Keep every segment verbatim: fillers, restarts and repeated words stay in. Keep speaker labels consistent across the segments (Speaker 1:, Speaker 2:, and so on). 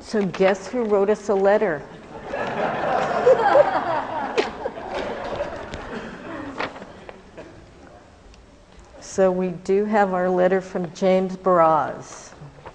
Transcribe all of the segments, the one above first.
Speaker 1: So guess who wrote us a letter? So we do have our letter from James Baraz.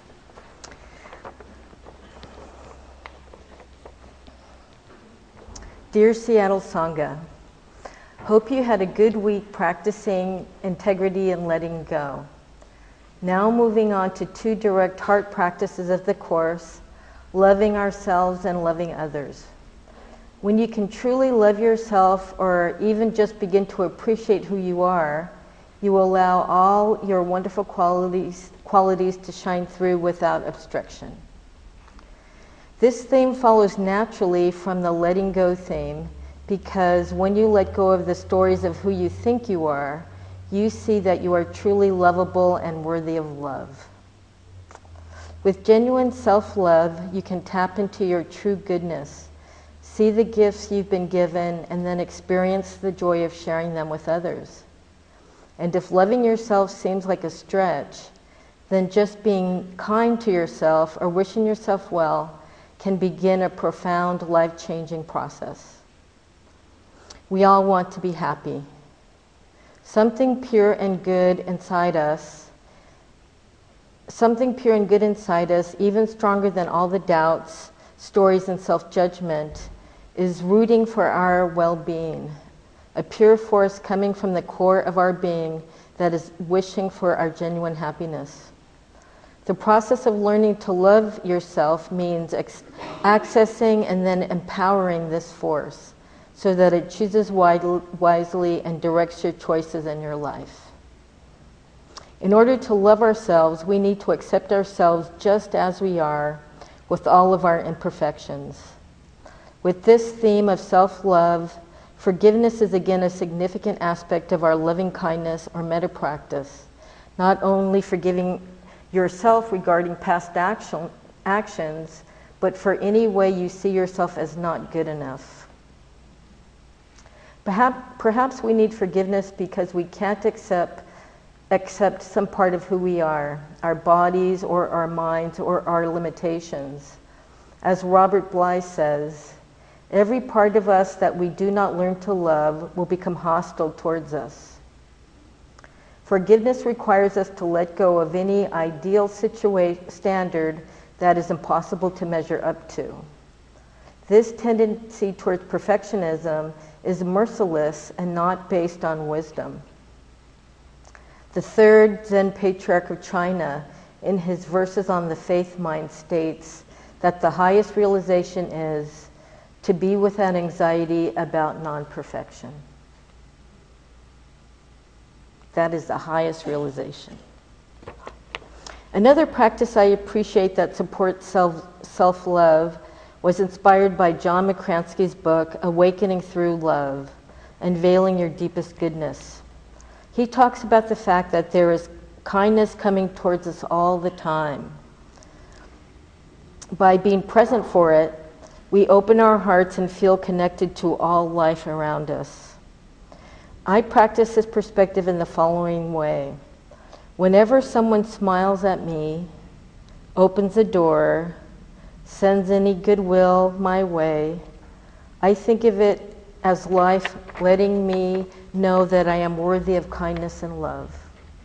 Speaker 1: Dear Seattle Sangha, hope you had a good week practicing integrity and letting go. Now moving on to two direct heart practices of the Course, loving ourselves and loving others. When you can truly love yourself or even just begin to appreciate who you are, you will allow all your wonderful qualities, qualities to shine through without obstruction. This theme follows naturally from the letting go theme, because when you let go of the stories of who you think you are, you see that you are truly lovable and worthy of love. With genuine self-love, you can tap into your true goodness, see the gifts you've been given, and then experience the joy of sharing them with others. And if loving yourself seems like a stretch, then just being kind to yourself or wishing yourself well can begin a profound, life-changing process. We all want to be happy. Something pure and good inside us, something pure and good inside us, even stronger than all the doubts, stories, and self-judgment, is rooting for our well-being, a pure force coming from the core of our being that is wishing for our genuine happiness. The process of learning to love yourself means ex- accessing and then empowering this force so that it chooses wide- wisely and directs your choices in your life. In order to love ourselves, we need to accept ourselves just as we are, with all of our imperfections. With this theme of self-love, forgiveness is again a significant aspect of our loving kindness or metta practice, not only forgiving yourself regarding past action, actions, but for any way you see yourself as not good enough. Perhaps, perhaps we need forgiveness because we can't accept, accept some part of who we are, our bodies or our minds or our limitations. As Robert Bly says, every part of us that we do not learn to love will become hostile towards us. Forgiveness requires us to let go of any ideal situa- standard that is impossible to measure up to. This tendency towards perfectionism is merciless and not based on wisdom. The third Zen patriarch of China, in his Verses on the Faith Mind, states that the highest realization is to be without anxiety about non-perfection. That is the highest realization. Another practice I appreciate that supports self, self-love was inspired by John McCransky's book, Awakening Through Love, Unveiling Your Deepest Goodness. He talks about the fact that there is kindness coming towards us all the time. By being present for it, we open our hearts and feel connected to all life around us. I practice this perspective in the following way. Whenever someone smiles at me, opens a door, sends any goodwill my way, I think of it as life letting me know that I am worthy of kindness and love.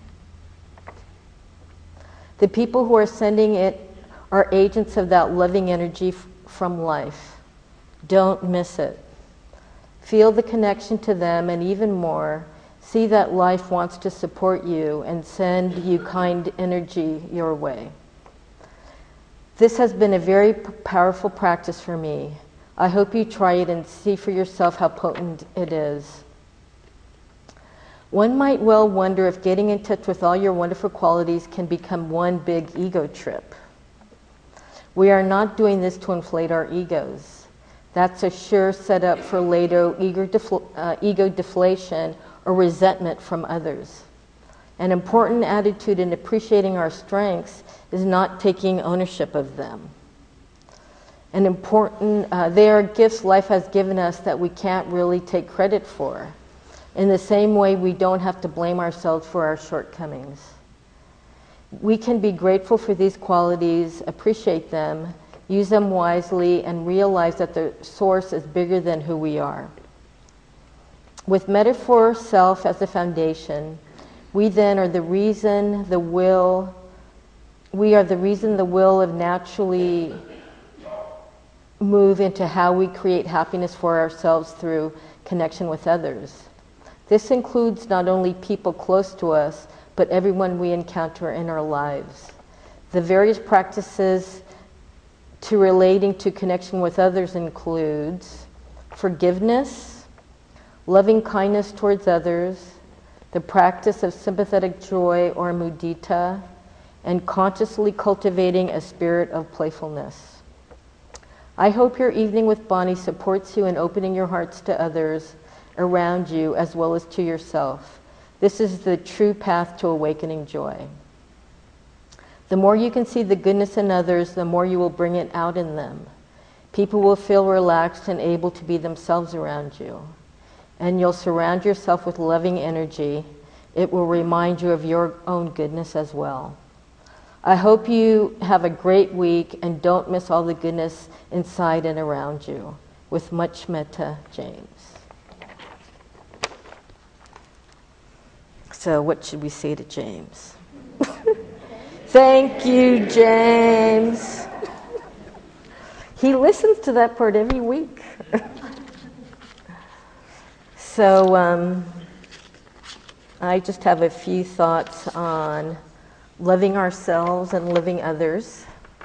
Speaker 1: The people who are sending it are agents of that loving energy f- from life. Don't miss it. Feel the connection to them, and even more, see that life wants to support you and send you kind energy your way. This has been a very p- powerful practice for me. I hope you try it and see for yourself how potent it is. One might well wonder if getting in touch with all your wonderful qualities can become one big ego trip. We are not doing this to inflate our egos. That's a sure setup for later ego, defl- uh, ego deflation or resentment from others. An important attitude in appreciating our strengths is not taking ownership of them. An important, uh, they are gifts life has given us that we can't really take credit for. In the same way, we don't have to blame ourselves for our shortcomings. We can be grateful for these qualities, appreciate them, use them wisely, and realize that the source is bigger than who we are. With metaphor self as the foundation, we then are the reason the will, we are the reason the will of naturally move into how we create happiness for ourselves through connection with others. This includes not only people close to us, but everyone we encounter in our lives. The various practices to relating to connection with others includes forgiveness, loving kindness towards others, the practice of sympathetic joy or mudita, and consciously cultivating a spirit of playfulness. I hope your evening with Bonnie supports you in opening your hearts to others around you as well as to yourself. This is the true path to awakening joy. The more you can see the goodness in others, the more you will bring it out in them. People will feel relaxed and able to be themselves around you. And you'll surround yourself with loving energy. It will remind you of your own goodness as well. I hope you have a great week and don't miss all the goodness inside and around you. With much metta, James. So what should we say to James? Thank you, James. He listens to that part every week. So um, I just have a few thoughts on loving ourselves and loving others.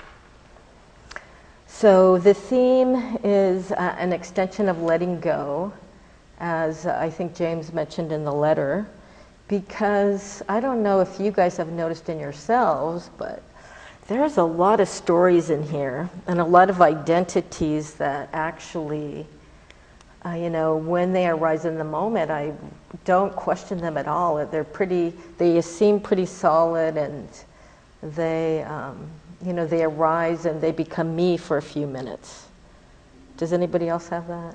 Speaker 1: So the theme is uh, an extension of letting go, as uh, I think James mentioned in the letter, because I don't know if you guys have noticed in yourselves, but there's a lot of stories in here and a lot of identities that actually, uh, you know, when they arise in the moment, I don't question them at all. They're pretty, they seem pretty solid, and they, um, you know, they arise and they become me for a few minutes. Does anybody else have that?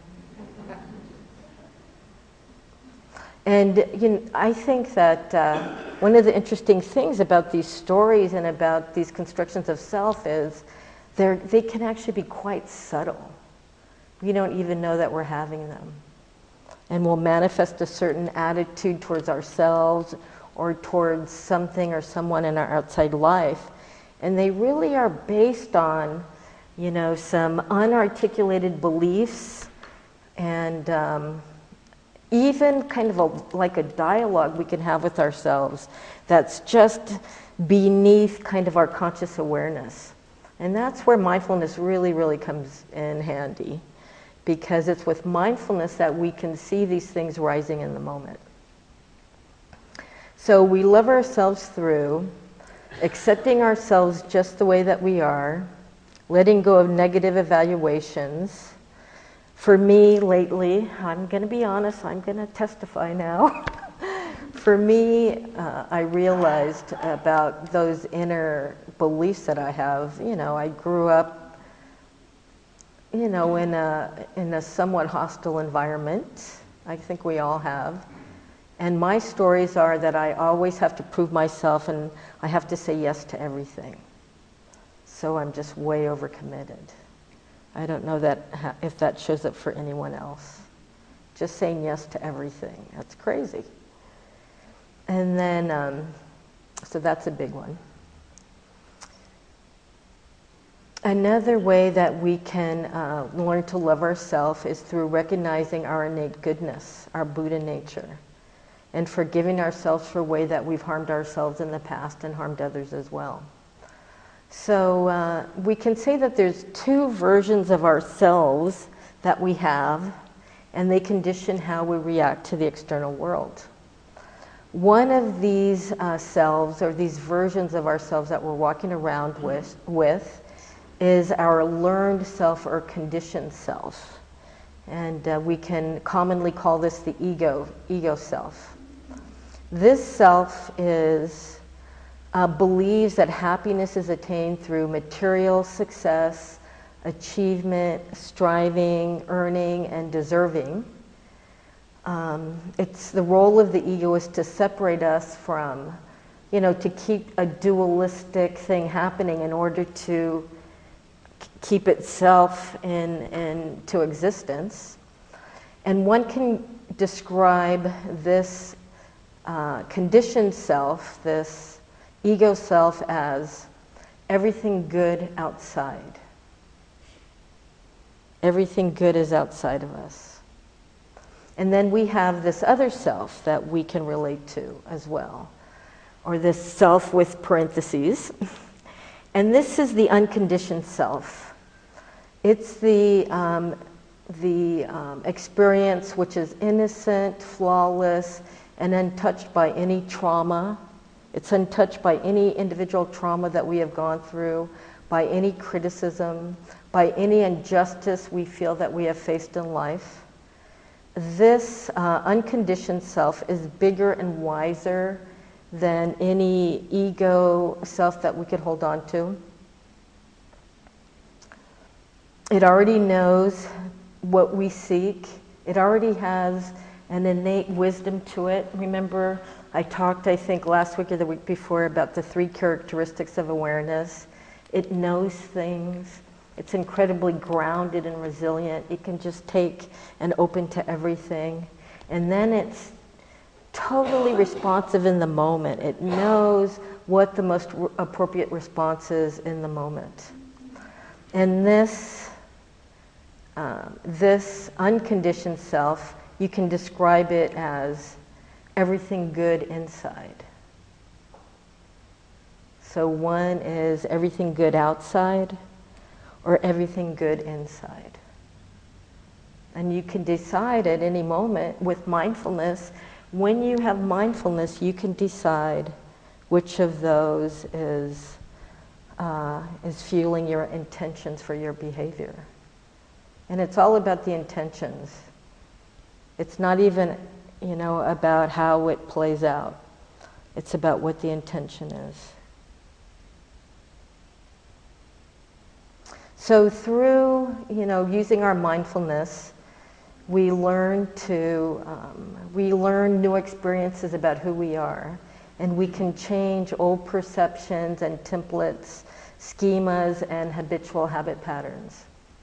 Speaker 1: And you know, I think that uh, one of the interesting things about these stories and about these constructions of self is they're, they can actually be quite subtle. We don't even know that we're having them. And we'll manifest a certain attitude towards ourselves or towards something or someone in our outside life. And they really are based on, you know, some unarticulated beliefs and um, even kind of a, like a dialogue we can have with ourselves that's just beneath kind of our conscious awareness. And that's where mindfulness really, really comes in handy, because it's with mindfulness that we can see these things rising in the moment. So we love ourselves through accepting ourselves just the way that we are, letting go of negative evaluations. For me lately, I'm going to be honest, I'm going to testify now. For me, uh, I realized about those inner beliefs that I have. You know, I grew up, you know, in a, in a somewhat hostile environment. I think we all have. And my stories are that I always have to prove myself and I have to say yes to everything. So I'm just way overcommitted. I don't know that if that shows up for anyone else. Just saying yes to everything. That's crazy. And then, um, so that's a big one. Another way that we can uh, learn to love ourselves is through recognizing our innate goodness, our Buddha nature, and forgiving ourselves for a way that we've harmed ourselves in the past and harmed others as well. So uh, we can say that there's two versions of ourselves that we have, and they condition how we react to the external world. One of these uh, selves, or these versions of ourselves that we're walking around with, with is our learned self or conditioned self. And uh, we can commonly call this the ego, ego self. This self is Uh, believes that happiness is attained through material success, achievement, striving, earning, and deserving. Um, it's the role of the ego is to separate us from, you know, to keep a dualistic thing happening in order to keep itself in, into existence. And one can describe this uh, conditioned self, this ego self, as everything good outside. Everything good is outside of us. And then we have this other self that we can relate to as well, or this self with parentheses. And this is the unconditioned self. It's the, um, the um, experience which is innocent, flawless, and untouched by any trauma. It's untouched by any individual trauma that we have gone through, by any criticism, by any injustice we feel that we have faced in life. This uh, unconditioned self is bigger and wiser than any ego self that we could hold on to. It already knows what we seek. It already has an innate wisdom to it. Remember, I talked, I think, last week or the week before about the three characteristics of awareness. It knows things. It's incredibly grounded and resilient. It can just take and open to everything. And then it's totally responsive in the moment. It knows what the most r- appropriate response is in the moment. And this, uh, this unconditioned self, you can describe it as everything good inside. So one is everything good outside, or everything good inside. And you can decide at any moment with mindfulness. When you have mindfulness, you can decide which of those is, uh, is fueling your intentions for your behavior. And it's all about the intentions. It's not even, you know, about how it plays out. It's about what the intention is. So through, you know, using our mindfulness, we learn to, um, we learn new experiences about who we are, and we can change old perceptions and templates, schemas, and habitual habit patterns.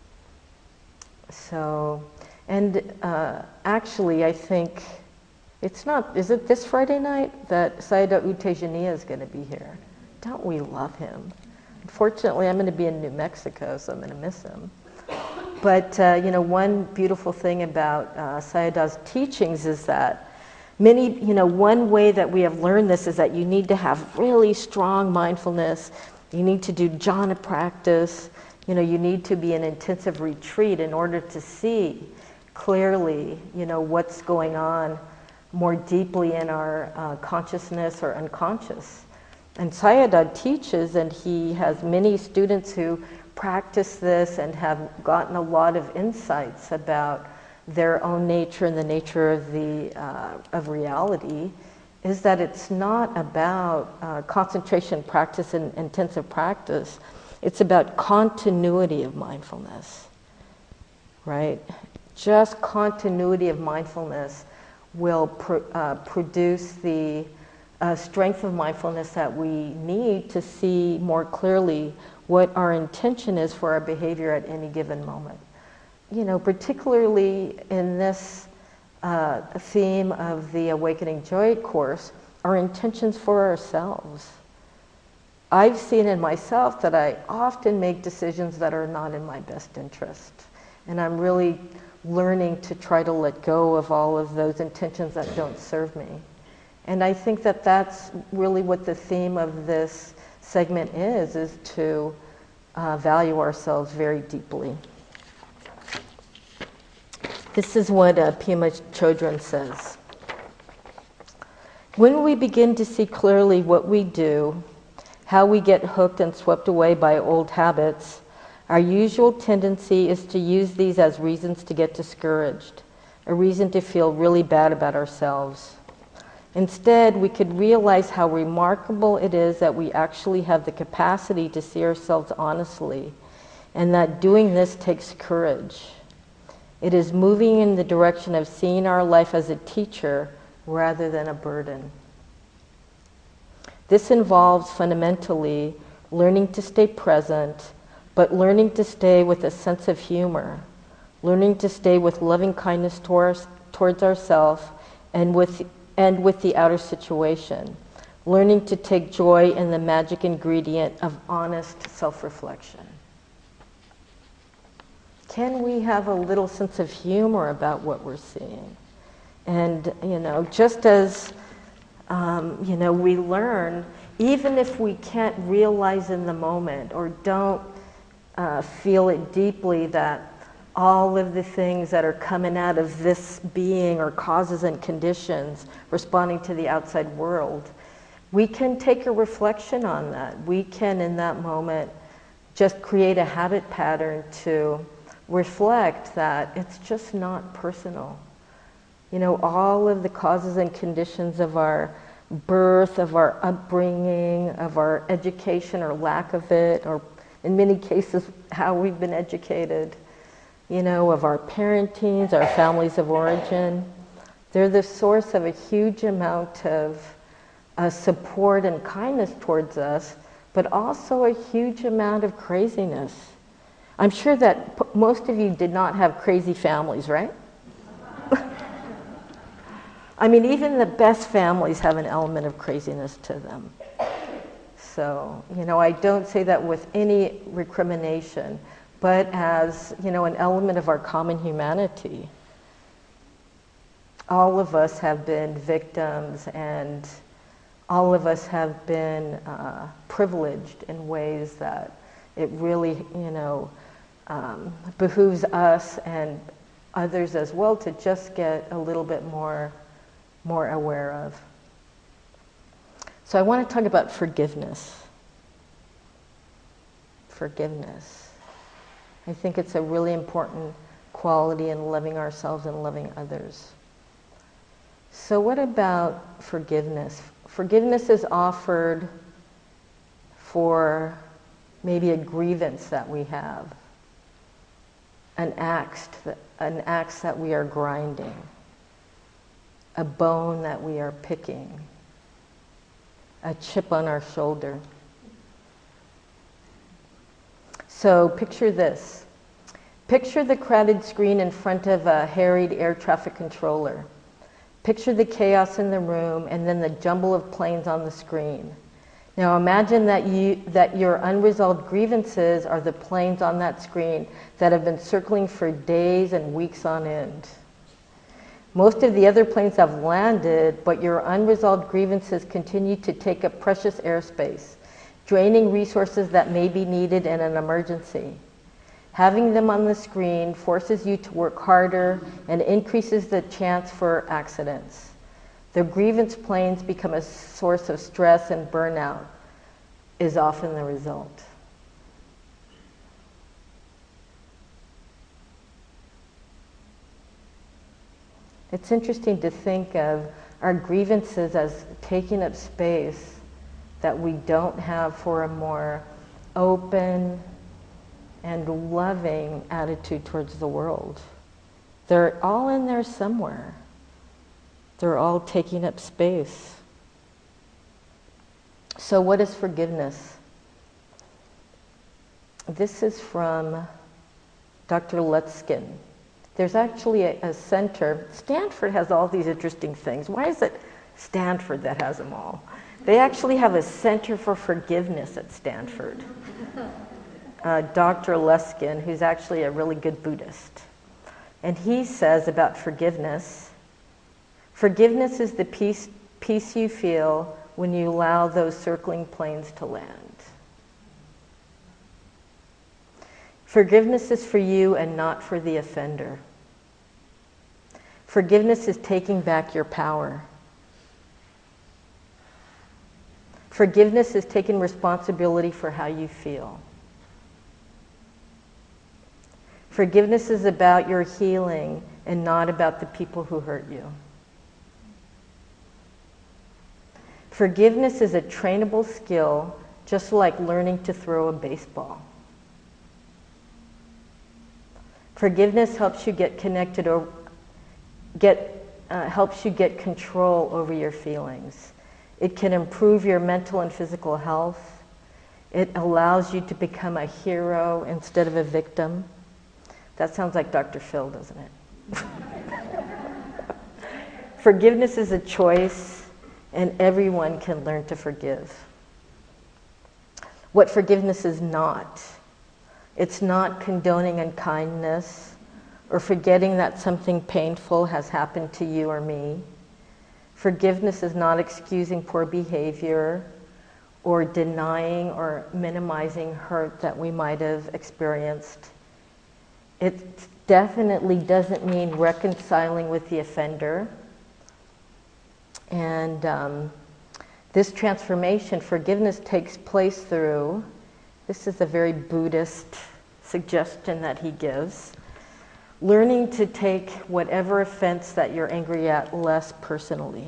Speaker 1: So, and uh, actually, I think it's not, is it this Friday night that Sayadaw U Tejaniya is going to be here? Don't we love him? Unfortunately, I'm going to be in New Mexico, so I'm going to miss him. But, uh, you know, one beautiful thing about uh, Sayadaw's teachings is that many, you know, one way that we have learned this is that you need to have really strong mindfulness. You need to do jhana practice. You know, you need to be in intensive retreat in order to see clearly, you know, what's going on more deeply in our uh, consciousness or unconscious. And Sayadaw teaches, and he has many students who practice this and have gotten a lot of insights about their own nature and the nature of the uh, of reality, is that it's not about uh, concentration practice and intensive practice. It's about continuity of mindfulness, right? Just continuity of mindfulness will pr- uh, produce the uh, strength of mindfulness that we need to see more clearly what our intention is for our behavior at any given moment. You know, particularly in this uh, theme of the Awakening Joy course, our intentions for ourselves. I've seen in myself that I often make decisions that are not in my best interest. And I'm really learning to try to let go of all of those intentions that don't serve me. And I think that that's really what the theme of this segment is, is to uh, value ourselves very deeply. This is what uh, Pema Chodron says. When we begin to see clearly what we do, how we get hooked and swept away by old habits, our usual tendency is to use these as reasons to get discouraged, a reason to feel really bad about ourselves. Instead, we could realize how remarkable it is that we actually have the capacity to see ourselves honestly, and that doing this takes courage. It is moving in the direction of seeing our life as a teacher rather than a burden. This involves fundamentally learning to stay present, but learning to stay with a sense of humor, learning to stay with loving kindness towards, towards ourselves and with, and with the outer situation, learning to take joy in the magic ingredient of honest self-reflection. Can we have a little sense of humor about what we're seeing? And, you know, just as, um, you know, we learn, even if we can't realize in the moment or don't uh, feel it deeply that all of the things that are coming out of this being or causes and conditions responding to the outside world, we can take a reflection on that. We can, in that moment, just create a habit pattern to reflect that it's just not personal. You know, all of the causes and conditions of our birth, of our upbringing, of our education or lack of it, or in many cases, how we've been educated, you know, of our parentings, our families of origin, they're the source of a huge amount of uh, support and kindness towards us, but also a huge amount of craziness. I'm sure that p- most of you did not have crazy families, right? I mean, even the best families have an element of craziness to them. So, you know, I don't say that with any recrimination, but as, you know, an element of our common humanity. All of us have been victims, and all of us have been uh, privileged in ways that it really, you know, um, behooves us and others as well to just get a little bit more, more aware of. So I want to talk about forgiveness. Forgiveness. I think it's a really important quality in loving ourselves and loving others. So what about forgiveness? Forgiveness is offered for maybe a grievance that we have, an axe that, an axe that we are grinding, a bone that we are picking, a chip on our shoulder. So picture this. Picture the crowded screen in front of a harried air traffic controller. Picture the chaos in the room and then the jumble of planes on the screen. Now imagine that you that your unresolved grievances are the planes on that screen that have been circling for days and weeks on end. Most of the other planes have landed, but your unresolved grievances continue to take up precious airspace, draining resources that may be needed in an emergency. Having them on the screen forces you to work harder and increases the chance for accidents. The grievance planes become a source of stress, and burnout is often the result. It's interesting to think of our grievances as taking up space that we don't have for a more open and loving attitude towards the world. They're all in there somewhere. They're all taking up space. So what is forgiveness? This is from Doctor Lutzkin. There's actually a, a center. Stanford has all these interesting things. Why is it Stanford that has them all? They actually have a center for forgiveness at Stanford. Uh, Doctor Luskin, who's actually a really good Buddhist. And he says about forgiveness, forgiveness is the peace, peace you feel when you allow those circling planes to land. Forgiveness is for you and not for the offender. Forgiveness is taking back your power. Forgiveness is taking responsibility for how you feel. Forgiveness is about your healing and not about the people who hurt you. Forgiveness is a trainable skill, just like learning to throw a baseball. Forgiveness helps you get connected or get uh, helps you get control over your feelings. It can improve your mental and physical health. It allows you to become a hero instead of a victim. That sounds like Doctor Phil, doesn't it? Forgiveness is a choice, and everyone can learn to forgive. What forgiveness is not. It's not condoning unkindness or forgetting that something painful has happened to you or me. Forgiveness is not excusing poor behavior or denying or minimizing hurt that we might have experienced. It definitely doesn't mean reconciling with the offender. And um, this transformation, forgiveness, takes place through, this is a very Buddhist suggestion that he gives, learning to take whatever offense that you're angry at less personally.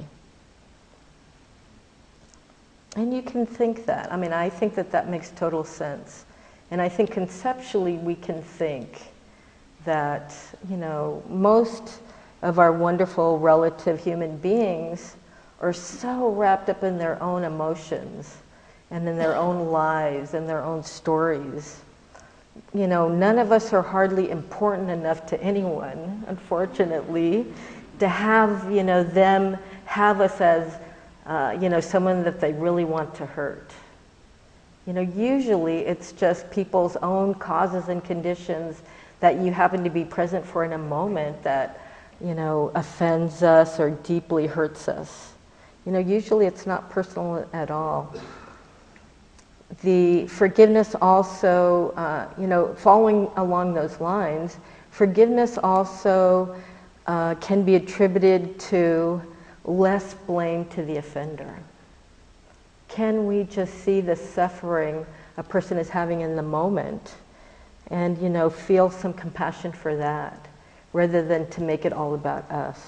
Speaker 1: And you can think that. I mean, I think that that makes total sense. And I think conceptually we can think that, you know, most of our wonderful relative human beings are so wrapped up in their own emotions and in their own lives and their own stories. You know, none of us are hardly important enough to anyone, unfortunately, to have, you know, them have us as Uh, you know, someone that they really want to hurt. You know, usually it's just people's own causes and conditions that you happen to be present for in a moment that, you know, offends us or deeply hurts us. You know, usually it's not personal at all. The forgiveness also, uh, you know, following along those lines, forgiveness also uh, can be attributed to less blame to the offender. Can we just see the suffering a person is having in the moment and, you know, feel some compassion for that rather than to make it all about us?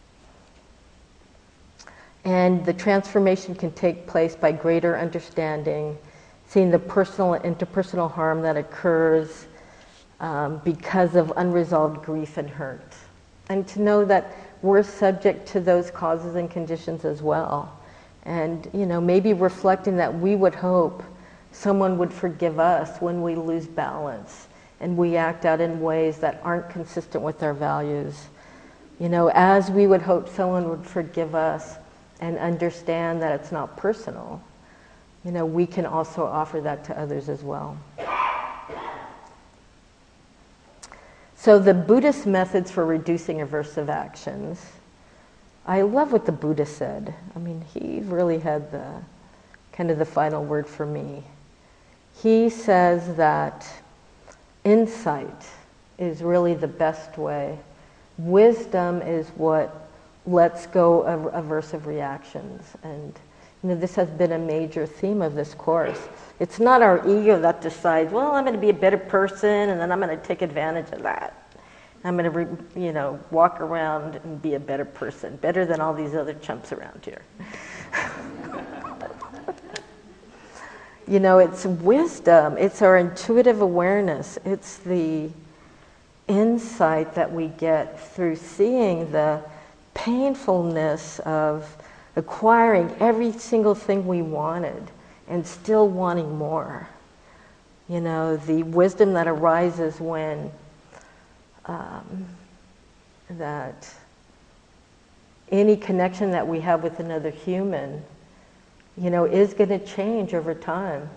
Speaker 1: And the transformation can take place by greater understanding, seeing the personal and interpersonal harm that occurs um, because of unresolved grief and hurt. And to know that we're subject to those causes and conditions as well. And, you know, maybe reflecting that we would hope someone would forgive us when we lose balance and we act out in ways that aren't consistent with our values. You know, as we would hope someone would forgive us and understand that it's not personal, you know, we can also offer that to others as well. So the Buddhist methods for reducing aversive actions, I love what the Buddha said. I mean, he really had the kind of the final word for me. He says that insight is really the best way. Wisdom is what lets go of aversive reactions. And you know, this has been a major theme of this course. It's not our ego that decides, well, I'm going to be a better person, and then I'm going to take advantage of that. I'm going to, re, you know, walk around and be a better person, better than all these other chumps around here. You know, it's wisdom. It's our intuitive awareness. It's the insight that we get through seeing the painfulness of acquiring every single thing we wanted and still wanting more. You know, the wisdom that arises when um, that any connection that we have with another human, you know, is going to change over time.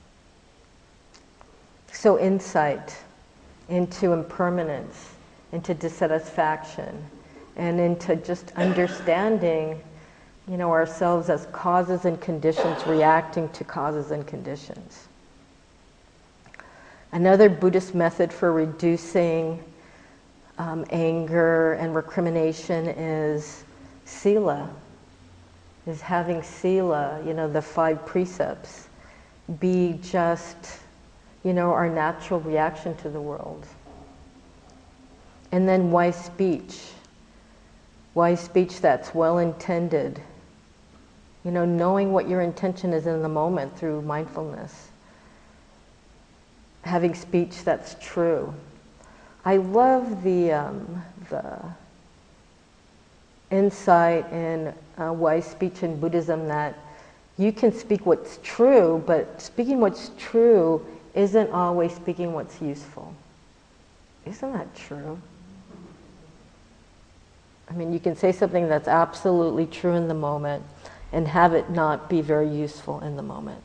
Speaker 1: So insight into impermanence, into dissatisfaction, and into just understanding, you know, ourselves as causes and conditions, reacting to causes and conditions. Another Buddhist method for reducing um, anger and recrimination is sila, is having sila, you know, the five precepts, be just, you know, our natural reaction to the world. And then wise speech, wise speech that's well-intended, you know, knowing what your intention is in the moment through mindfulness. Having speech that's true. I love the, um, the insight in uh, wise speech in Buddhism that You can speak what's true, but speaking what's true isn't always speaking what's useful. Isn't that true? I mean, you can say something that's absolutely true in the moment and have it not be very useful in the moment.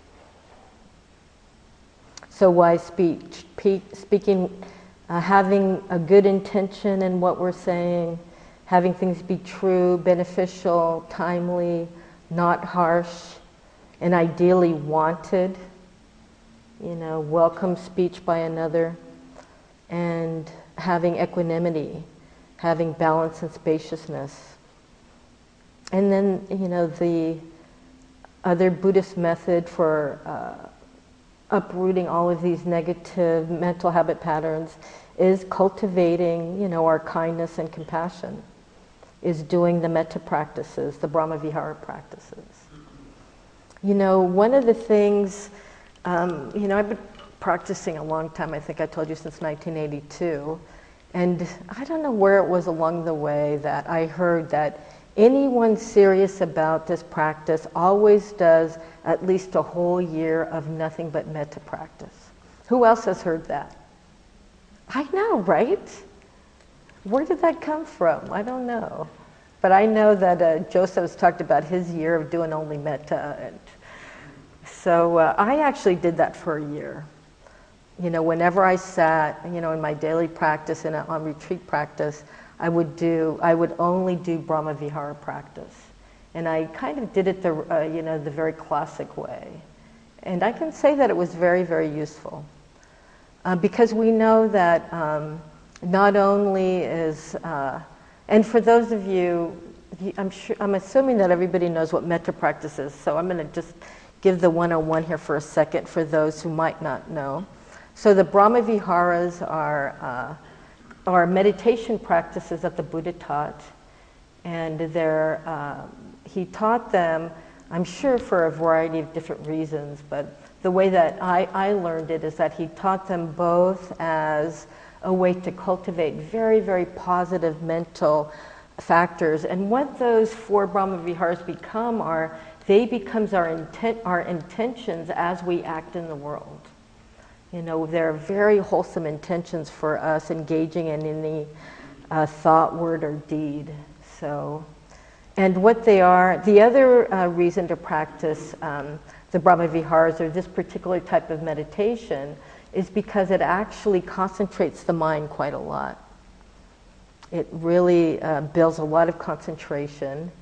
Speaker 1: So wise speech, speaking, uh, having a good intention in what we're saying, having things be true, beneficial, timely, not harsh, and ideally wanted, you know, welcome speech by another, and having equanimity, having balance and spaciousness. And then, you know, the other Buddhist method for uh, uprooting all of these negative mental habit patterns is cultivating, you know, our kindness and compassion, is doing the metta practices, the Brahmavihara practices. You know, one of the things, um, you know, I've been practicing a long time, I think I told you since nineteen eighty-two, and I don't know where it was along the way that I heard that anyone serious about this practice always does at least a whole year of nothing but metta practice. Who else has heard that? I know, right? Where did that come from? I don't know. But I know that uh, Joseph has talked about his year of doing only metta. And so uh, I actually did that for a year. You know, whenever I sat, you know, in my daily practice and on retreat practice, I would do, I would only do Brahmavihara practice. And I kind of did it the, uh, you know, the very classic way. And I can say that it was very, very useful. Uh, because we know that um, not only is, uh, and for those of you, I'm sure, I'm assuming that everybody knows what metta practice is, so I'm going to just give the one oh one here for a second for those who might not know. So the Brahmaviharas are, uh, are meditation practices that the Buddha taught, and they're, uh, he taught them, I'm sure for a variety of different reasons, but the way that I, I learned it is that he taught them both as a way to cultivate very, very positive mental factors. And what those four Brahmaviharas become are, they becomes our intent, our intentions as we act in the world. You know, they're very wholesome intentions for us engaging in any uh, thought, word, or deed. So, and what they are, the other uh, reason to practice um, the Brahmaviharas or this particular type of meditation is because it actually concentrates the mind quite a lot. It really uh, builds a lot of concentration.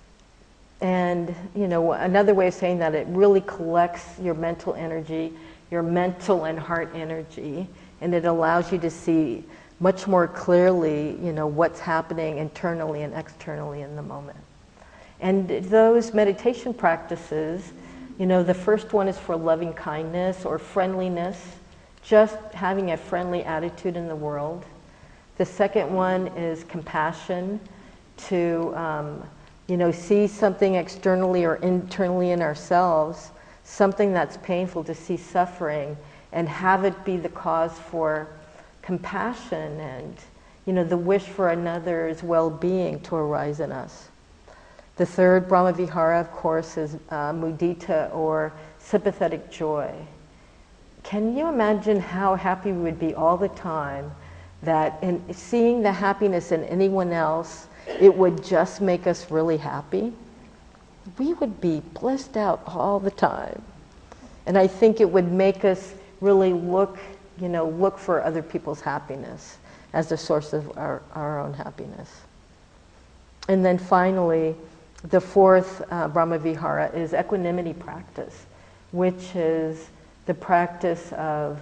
Speaker 1: And, you know, another way of saying that, it really collects your mental energy, your mental and heart energy, and it allows you to see much more clearly, you know, what's happening internally and externally in the moment. And those meditation practices, you know, the first one is for loving kindness or friendliness, just having a friendly attitude in the world. The second one is compassion, to, um, you know, see something externally or internally in ourselves, something that's painful, to see suffering and have it be the cause for compassion and, you know, the wish for another's well-being to arise in us. The third Brahmavihara, of course, is uh, mudita, or sympathetic joy. Can you imagine how happy we would be all the time that in seeing the happiness in anyone else, it would just make us really happy? We would be blissed out all the time. And I think it would make us really look, you know, look for other people's happiness as the source of our, our own happiness. And then finally, the fourth uh, Brahmavihara is equanimity practice, which is the practice of,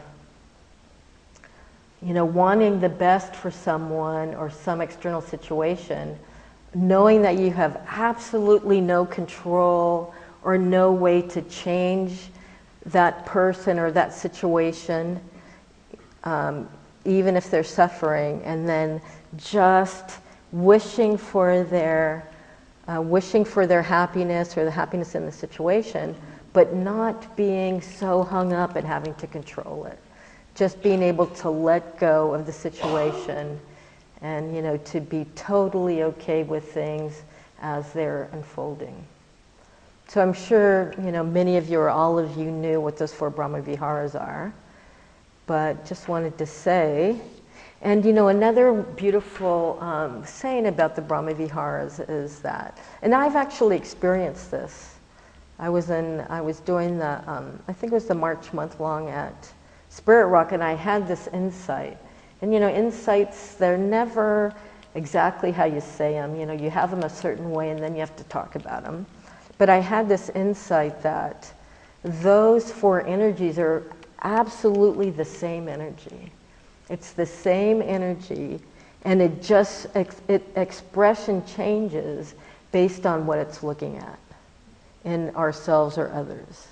Speaker 1: you know, wanting the best for someone or some external situation, knowing that you have absolutely no control or no way to change that person or that situation, um, even if they're suffering, and then just wishing for their uh, wishing for their happiness or the happiness in the situation, but not being so hung up at having to control it. Just being able to let go of the situation and, you know, to be totally okay with things as they're unfolding. So I'm sure, you know, many of you or all of you knew what those four Brahma Viharas are, but just wanted to say, and you know, another beautiful um, saying about the Brahma Viharas is that, and I've actually experienced this. I was in, I was doing the, um, I think it was the March month long at Spirit Rock, and I had this insight. And you know, insights, they're never exactly how you say them. You know, you have them a certain way and then you have to talk about them. But I had this insight that those four energies are absolutely the same energy. It's the same energy, and it just, ex it, expression changes based on what it's looking at in ourselves or others.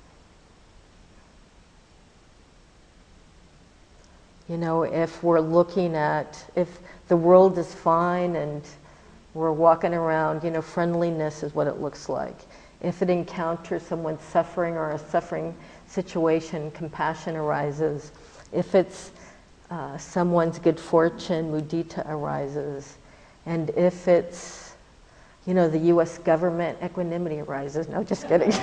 Speaker 1: You know, if we're looking at, if the world is fine and we're walking around, you know, friendliness is what it looks like. If it encounters someone suffering or a suffering situation, compassion arises. If it's uh, someone's good fortune, mudita arises. And if it's, you know, the U S government, equanimity arises. No, just kidding.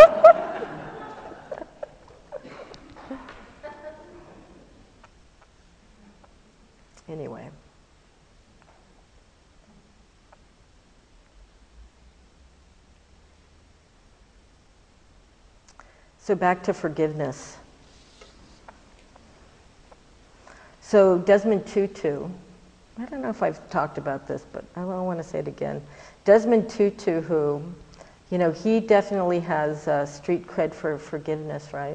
Speaker 1: Anyway. So back to forgiveness. So Desmond Tutu, I don't know if I've talked about this, but I don't want to say it again. Desmond Tutu, who, you know, he definitely has uh, street cred for forgiveness, right?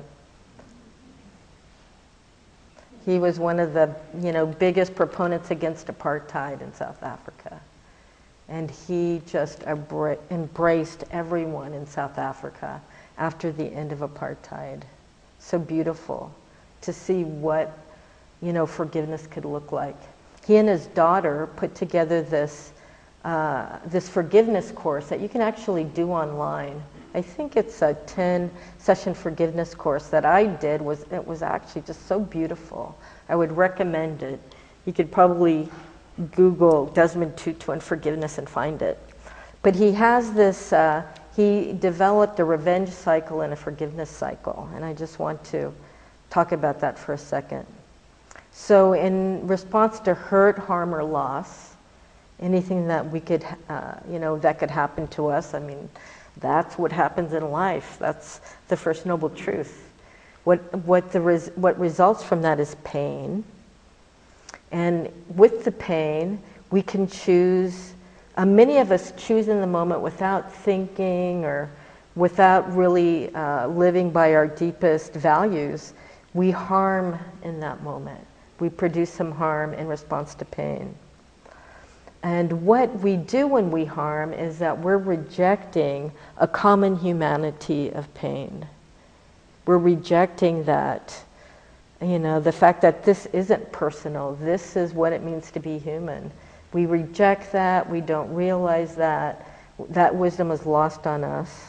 Speaker 1: He was one of the, you know, biggest proponents against apartheid in South Africa. And he just embraced everyone in South Africa after the end of apartheid. So beautiful to see what, you know, forgiveness could look like. He and his daughter put together this, uh, this forgiveness course that you can actually do online. I think it's a ten session forgiveness course that I did. Was it was actually just so beautiful. I would recommend it. You could probably Google Desmond Tutu and forgiveness and find it. But he has this, uh, he developed a revenge cycle and a forgiveness cycle, and I just want to talk about that for a second. So in response to hurt, harm, or loss, anything that we could, uh, you know, that could happen to us, I mean, that's what happens in life. That's the first noble truth. What, what, the res what results from that is pain. And with the pain, we can choose, uh, many of us choose in the moment without thinking or without really uh, living by our deepest values. We harm in that moment. We produce some harm in response to pain. And what we do when we harm is that we're rejecting a common humanity of pain. We're rejecting that, you know, the fact that this isn't personal. This is what it means to be human. We reject that. We don't realize that. That wisdom is lost on us.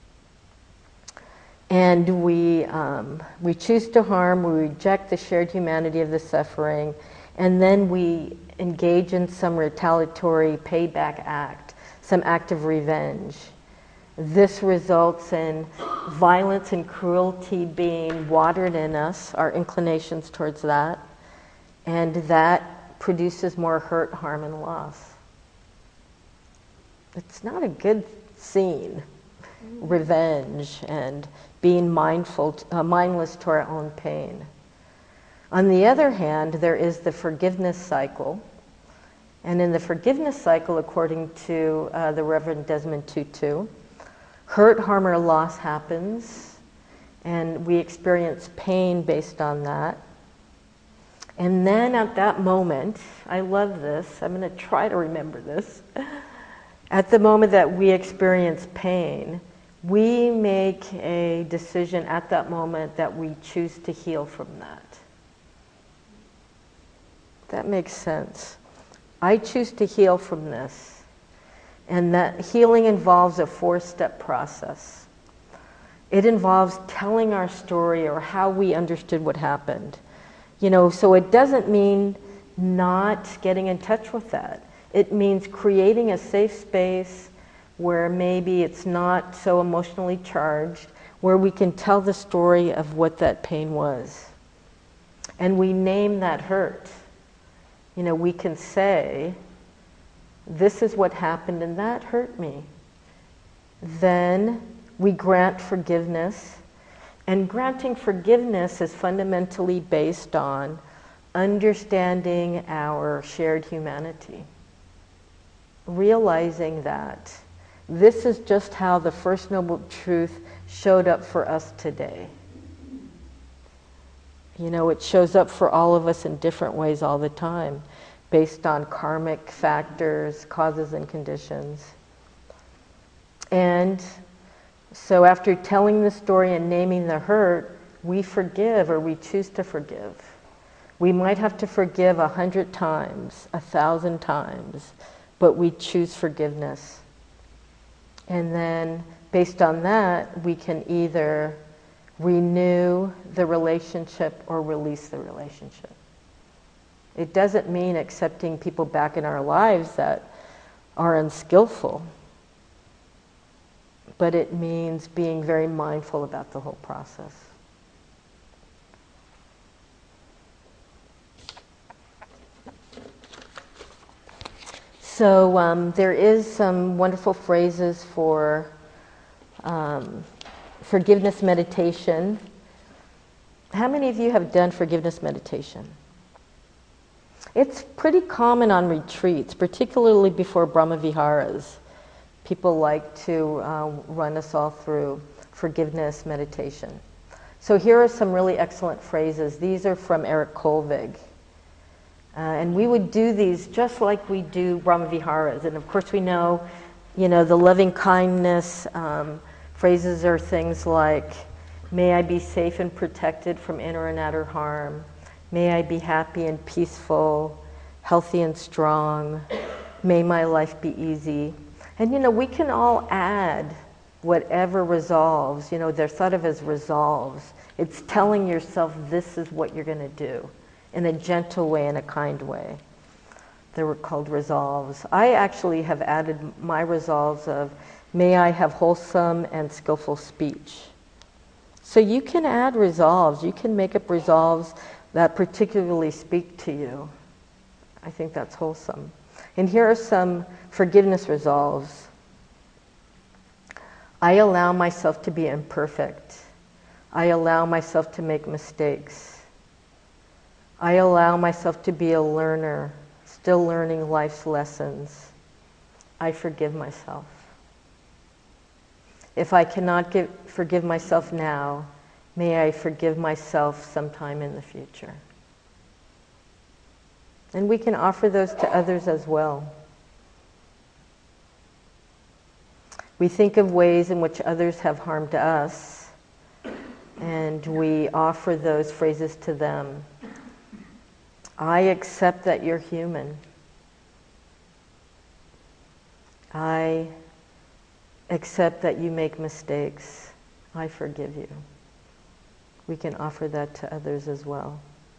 Speaker 1: And we, um, we choose to harm. We reject the shared humanity of the suffering. And then we engage in some retaliatory payback act, some act of revenge. This results in violence and cruelty being watered in us, our inclinations towards that, and that produces more hurt, harm, and loss. It's not a good scene, revenge and being mindful, uh, mindless to our own pain. On the other hand, there is the forgiveness cycle. And in the forgiveness cycle, according to uh, the Reverend Desmond Tutu, hurt, harm, or loss happens, and we experience pain based on that. And then at that moment, I love this, I'm going to try to remember this. At the moment that we experience pain, we make a decision at that moment that we choose to heal from that. That makes sense. I choose to heal from this. And that healing involves a four-step process. It involves telling our story or how we understood what happened. You know, so it doesn't mean not getting in touch with that. It means creating a safe space where maybe it's not so emotionally charged, where we can tell the story of what that pain was. And we name that hurt. You know, we can say, this is what happened and that hurt me. Then we grant forgiveness. And granting forgiveness is fundamentally based on understanding our shared humanity. Realizing that this is just how the First Noble Truth showed up for us today. You know, it shows up for all of us in different ways all the time, based on karmic factors, causes and conditions. And so after telling the story and naming the hurt, we forgive, or we choose to forgive. We might have to forgive a hundred times, a thousand times, but we choose forgiveness. And then based on that, we can either renew the relationship or release the relationship. It doesn't mean accepting people back in our lives that are unskillful, but it means being very mindful about the whole process. So um, there is some wonderful phrases for um, forgiveness meditation. How many of you have done forgiveness meditation? It's pretty common on retreats, particularly before Brahmaviharas. People like to uh, run us all through forgiveness meditation. So here are some really excellent phrases. These are from Eric Kolvig. Uh, and we would do these just like we do Brahmaviharas. And of course we know, you know, the loving kindness um, phrases are things like, may I be safe and protected from inner and outer harm. May I be happy and peaceful, healthy and strong. May my life be easy. And you know, we can all add whatever resolves. You know, they're thought of as resolves. It's telling yourself this is what you're going to do in a gentle way, in a kind way. They were called resolves. I actually have added my resolves of, may I have wholesome and skillful speech. So you can add resolves. You can make up resolves that particularly speak to you. I think that's wholesome. And here are some forgiveness resolves. I allow myself to be imperfect. I allow myself to make mistakes. I allow myself to be a learner, still learning life's lessons. I forgive myself. If I cannot give, forgive myself now, may I forgive myself sometime in the future. And we can offer those to others as well. We think of ways in which others have harmed us, and we offer those phrases to them. I accept that you're human. I accept that you make mistakes. I forgive you. We can offer that to others as well.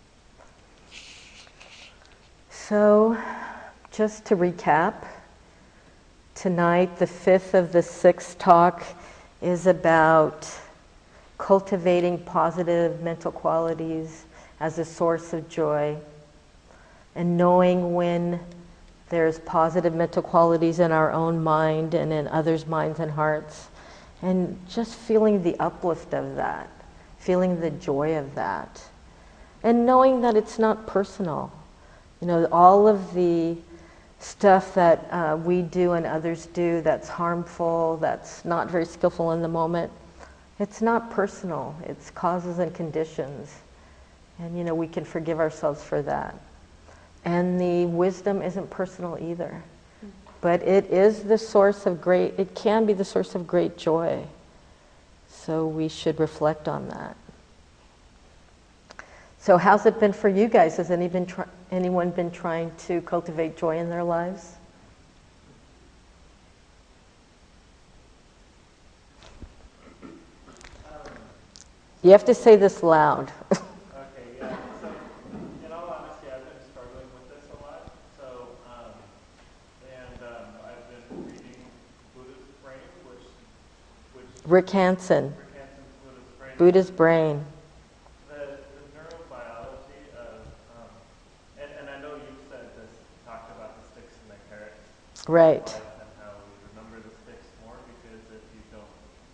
Speaker 1: So, just to recap, tonight the fifth of the sixth talk is about cultivating positive mental qualities as a source of joy, and knowing when there's positive mental qualities in our own mind and in others' minds and hearts, and just feeling the uplift of that, feeling the joy of that, and knowing that it's not personal. You know, all of the stuff that uh, we do and others do that's harmful, that's not very skillful in the moment, it's not personal. It's causes and conditions. And, you know, we can forgive ourselves for that. And the wisdom isn't personal either. But it is the source of great, it can be the source of great joy. So we should reflect on that. So how's it been for you guys? Has any been try- anyone been trying to cultivate joy in their lives? You have to say this loud.
Speaker 2: So, um, and um, I've been reading Buddhist
Speaker 1: Rick Hansen,
Speaker 2: Rick Hansen's Buddha's Brain.
Speaker 1: Buddha's Brain.
Speaker 2: The, the neurobiology of, um, and, and I know you've said this, talked about the sticks and the carrots.
Speaker 1: Right.
Speaker 2: And how we remember the sticks more because if you don't,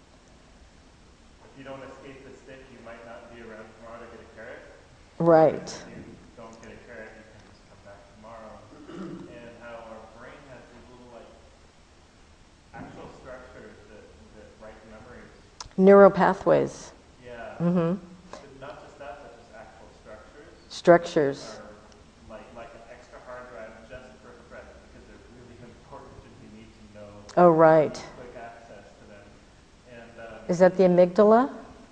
Speaker 2: if you don't escape the stick, you might not be around tomorrow to get a carrot.
Speaker 1: Right.
Speaker 2: If you don't get a carrot, you can just come back tomorrow. And how our brain has these little like actual structures that, that write memories.
Speaker 1: Neural pathways.
Speaker 2: Yeah.
Speaker 1: Mm-hmm.
Speaker 2: But not just that, but just actual structures.
Speaker 1: Structures.
Speaker 2: Are like like an extra hard drive just for threats because they're really important if you need to know.
Speaker 1: Oh, right.
Speaker 2: Quick access to them. And um,
Speaker 1: Is that the amygdala?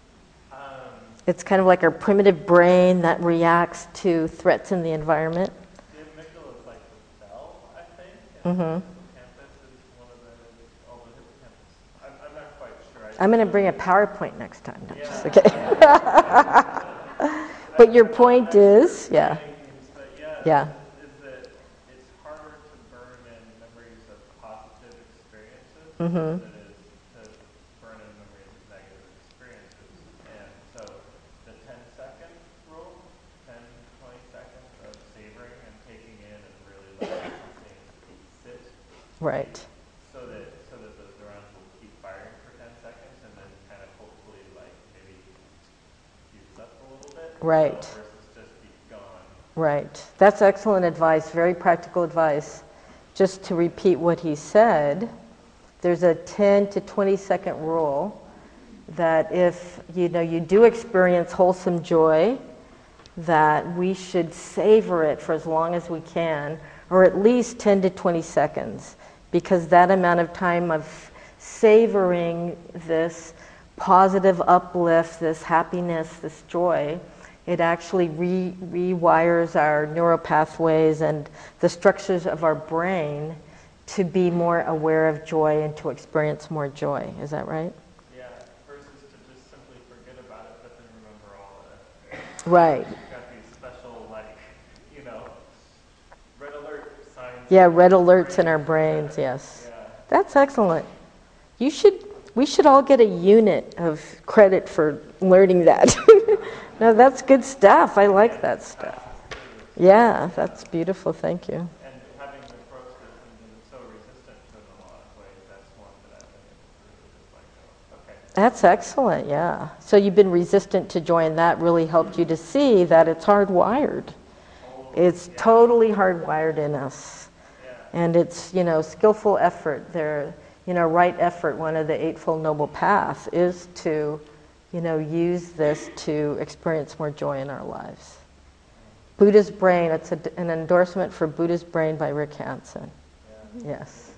Speaker 2: um,
Speaker 1: It's kind of like our primitive brain that reacts to threats in the environment.
Speaker 2: the amygdala is like the bell, I think.
Speaker 1: Mm-hmm.
Speaker 2: And the hippocampus is one of the all the hippocampus. I'm, I'm not quite sure. I
Speaker 1: I'm going to bring a PowerPoint next time. No,
Speaker 2: yeah.
Speaker 1: just okay. But your point is, yeah,
Speaker 2: But yeah,
Speaker 1: yeah,
Speaker 2: is, is that it's harder to burn in memories of positive experiences
Speaker 1: mm-hmm.
Speaker 2: than it is to burn in memories of negative experiences. And so the ten second rule, ten, twenty seconds of savoring and taking in and really letting something sit
Speaker 1: Right,
Speaker 2: so that so that those neurons will keep firing for ten seconds and then kind of hopefully like maybe use up a little bit.
Speaker 1: right,
Speaker 2: Versus just be gone.
Speaker 1: right. That's excellent advice, very practical advice. Just to repeat what he said, there's a ten to twenty second rule that if you know you do experience wholesome joy, that we should savor it for as long as we can, or at least ten to twenty seconds, because that amount of time of savoring this positive uplift, this happiness, this joy, it actually re- rewires our neural pathways and the structures of our brain to be more aware of joy and to experience more joy. Is that right?
Speaker 2: Yeah, versus to just simply forget about it, but then remember all of it.
Speaker 1: Right.
Speaker 2: You've got these special, like, you know, red alert signs.
Speaker 1: Yeah, red alerts in our brains, yes.
Speaker 2: Yeah.
Speaker 1: That's excellent. You should, we should all get a unit of credit for learning that. No, that's good stuff. I like that stuff. Yeah, that's beautiful. Thank you.
Speaker 2: And having the approach that's been so resistant to it in a lot of ways, that's one that I've been able to just like, oh, okay.
Speaker 1: That's excellent, yeah. So you've been resistant to joy, and that really helped you to see that it's hardwired. It's
Speaker 2: Yeah.
Speaker 1: totally hardwired in us.
Speaker 2: Yeah.
Speaker 1: And it's, you know, skillful effort. There, you know, right effort, one of the Eightfold Noble Path, is to, you know, use this to experience more joy in our lives. Buddha's Brain, it's a, an endorsement for Buddha's Brain by Rick Hansen.
Speaker 2: Yeah.
Speaker 1: Yes.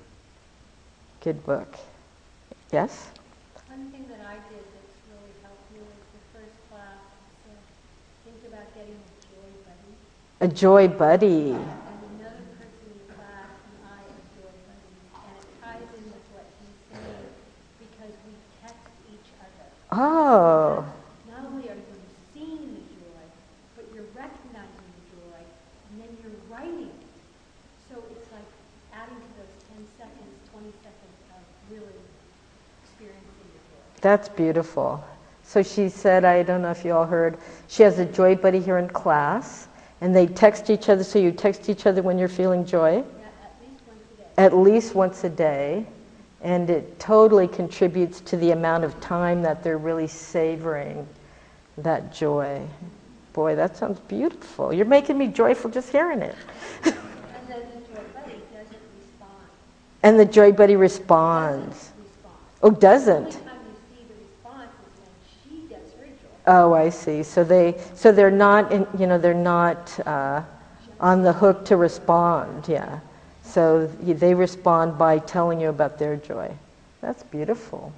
Speaker 1: Good book. Yes?
Speaker 3: One thing that I did that's really helped me was the first class said, think about getting a joy buddy.
Speaker 1: A joy buddy.
Speaker 3: And another person in class and I a joy buddy. And it ties in with what he's saying because we text each other.
Speaker 1: Oh.
Speaker 3: Not only are you seeing the joy, but you're recognizing the joy, and then you're writing it. So it's like adding to those ten seconds, twenty seconds of really experiencing the joy.
Speaker 1: That's beautiful. So she said, I don't know if you all heard, she has a joy buddy here in class, and they text each other, so you text each other when you're feeling joy?
Speaker 3: Yeah, at least once a day.
Speaker 1: At least once a day, and it totally contributes to the amount of time that they're really savoring that joy. Boy, that sounds beautiful. You're making me joyful just hearing it.
Speaker 3: And then the joy buddy doesn't respond.
Speaker 1: And the joy buddy responds.
Speaker 3: Doesn't respond.
Speaker 1: Oh,
Speaker 3: The
Speaker 1: doesn't?
Speaker 3: only time you see the response is when she gets her joy.
Speaker 1: Oh, I see. So they, so they're not, in, you know, they're not uh, on the hook to respond. Yeah. So y- they respond by telling you about their joy. That's beautiful.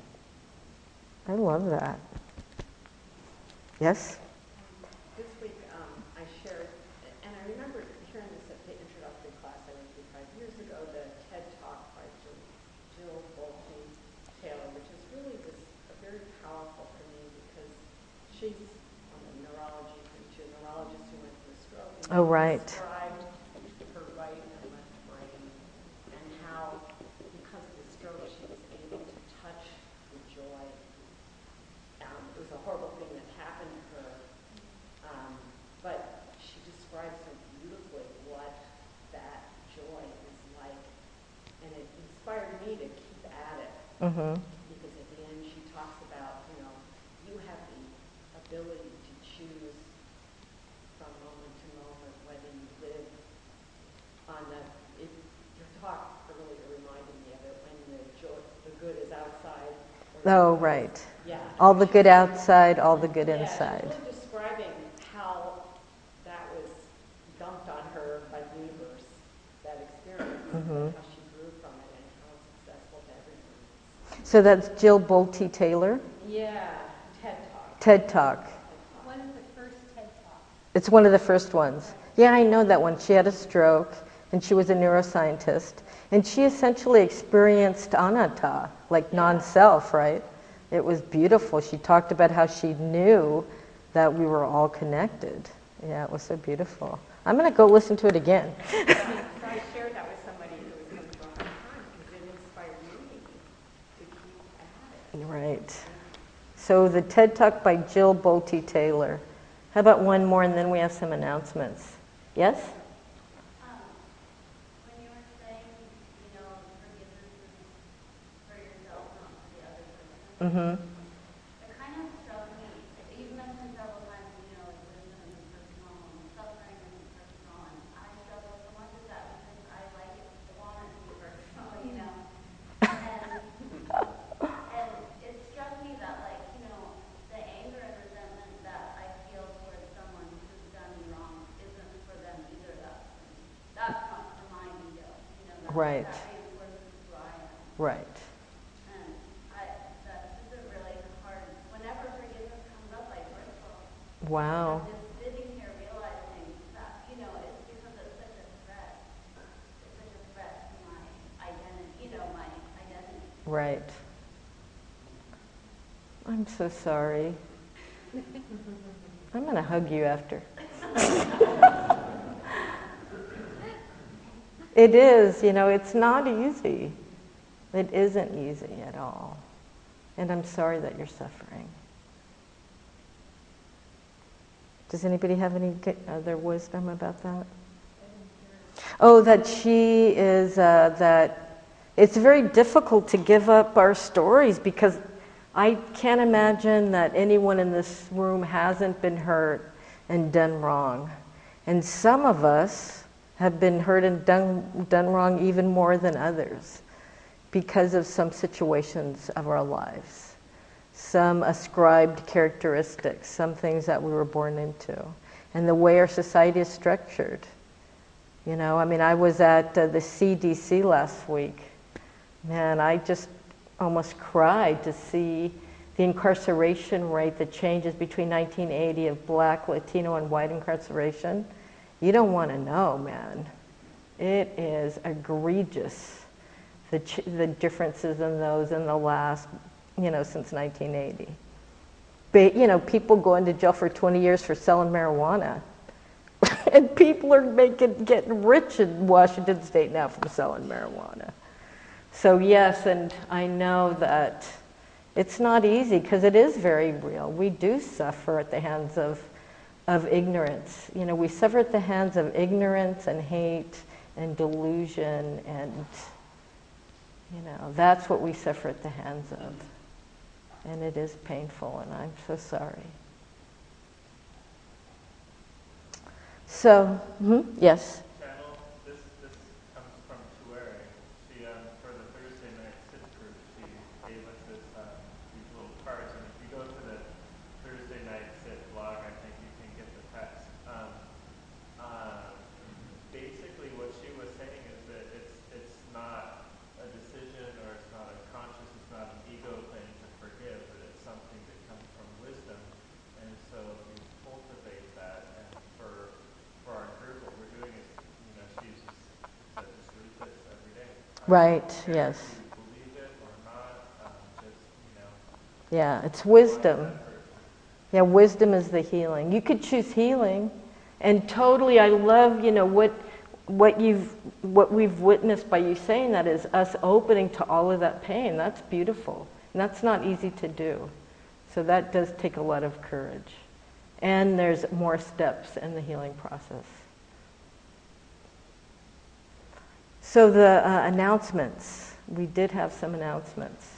Speaker 1: I love that. Yes.
Speaker 4: This week, um, I shared, and I remember hearing this at the introductory class I went to five years ago, the TED Talk by Jill, Jill Bolte Taylor, which is really just a very powerful for me because she's a neurology, she's a neurologist who went through a stroke. And
Speaker 1: Oh, right.
Speaker 4: described her right and left brain and how, because of the stroke, she was able to touch the joy
Speaker 1: Mm-hmm.
Speaker 4: Because at the end, she talks about, you know, you have the ability to choose from moment to moment whether you live on the, it, your talk really reminded me of it, when the joy, the good is outside. or
Speaker 1: Oh,
Speaker 4: the-
Speaker 1: right.
Speaker 4: Yeah.
Speaker 1: All the good outside, all the good
Speaker 4: Yeah,
Speaker 1: inside.
Speaker 4: she was really describing how that was dumped on her by the universe, that experience,
Speaker 1: Mhm.
Speaker 4: and how she grew from it and how successful to everyone.
Speaker 1: So that's Jill Bolte Taylor,
Speaker 4: Yeah, TED Talk.
Speaker 1: TED Talk.
Speaker 3: One of the first TED Talks.
Speaker 1: It's one of the first ones. Yeah, I know that one. She had a stroke, and she was a neuroscientist, and she essentially experienced anatta, like non-self, right? It was beautiful. She talked about how she knew that we were all connected. Yeah, it was so beautiful. I'm going to go listen to it again.
Speaker 4: So I shared that with somebody who was going through a hard time because it inspired me to keep at it.
Speaker 1: Right. So the TED Talk by Jill Bolte Taylor. How about one more, and then we have some announcements. Yes?
Speaker 5: Um, when you were saying, you know, forgiveness is for yourself, not for the other person,
Speaker 1: Mm-hmm.
Speaker 5: it kind of struck me, you've mentioned several times, you know, like wisdom is personal and suffering is personal, and I struggle so much with that because I like it, I want it to be personal, you know? And, and it struck me that, like, you know, the anger and resentment that I feel towards someone who's done me wrong isn't for them either. That's, that's not for my ego, you know, that,
Speaker 1: Right.
Speaker 5: that reinforces who I am.
Speaker 1: Right.
Speaker 5: And I, that's just a really hard, whenever forgiveness comes up, I bristle.
Speaker 1: Wow.
Speaker 5: I'm just sitting here realizing that, you know, it's because it's such a threat. It's such a threat to my identity, you know, my identity.
Speaker 1: Right. I'm so sorry. I'm going to hug you after. It is, you know, it's not easy. It isn't easy at all. And I'm sorry that you're suffering. Does anybody have any good other wisdom about that? Oh, that she is, uh, that it's very difficult to give up our stories because I can't imagine that anyone in this room hasn't been hurt and done wrong. And some of us have been hurt and done, done wrong even more than others because of some situations of our lives, some ascribed characteristics, some things that we were born into, and the way our society is structured. You know, I mean, I was at uh, the C D C last week. Man, I just almost cried to see the incarceration rate that changes between nineteen eighty of Black, Latino, and white incarceration. You don't want to know, man. It is egregious, the ch- the differences in those in the last, you know, since nineteen eighty. But, you know, people go into jail for twenty years for selling marijuana. And people are making, getting rich in Washington State now from selling marijuana. So yes, and I know that it's not easy because it is very real. We do suffer at the hands of, of ignorance. You know, we suffer at the hands of ignorance and hate and delusion, and, you know, that's what we suffer at the hands of. And it is painful, and I'm so sorry. So, hmm yes?
Speaker 2: Channel, this, this comes from Tuere. She, um, for the Thursday night sit group, she gave us this, um, these little cards, and if you go to the Thursday night sit blog, I think you can get the text. Um, uh, basically what she was saying is that it's, it's not a decision, or it's not a conscious, it's not an ego thing to forgive, but it's something that comes from wisdom. And so you cultivate that, and for for our group, what we're doing is, you know, she's just said, just read this every day. I
Speaker 1: Right,
Speaker 2: don't care
Speaker 1: yes.
Speaker 2: if you believe it or not, um, just, you know.
Speaker 1: Yeah, it's wisdom.
Speaker 2: find that person.
Speaker 1: Yeah, wisdom is the healing. You could choose healing, and totally, I love, you know, what what you've what we've witnessed by you saying that is us opening to all of that pain. That's beautiful, and that's not easy to do. So that does take a lot of courage, and there's more steps in the healing process. So the uh, announcements, we did have some announcements.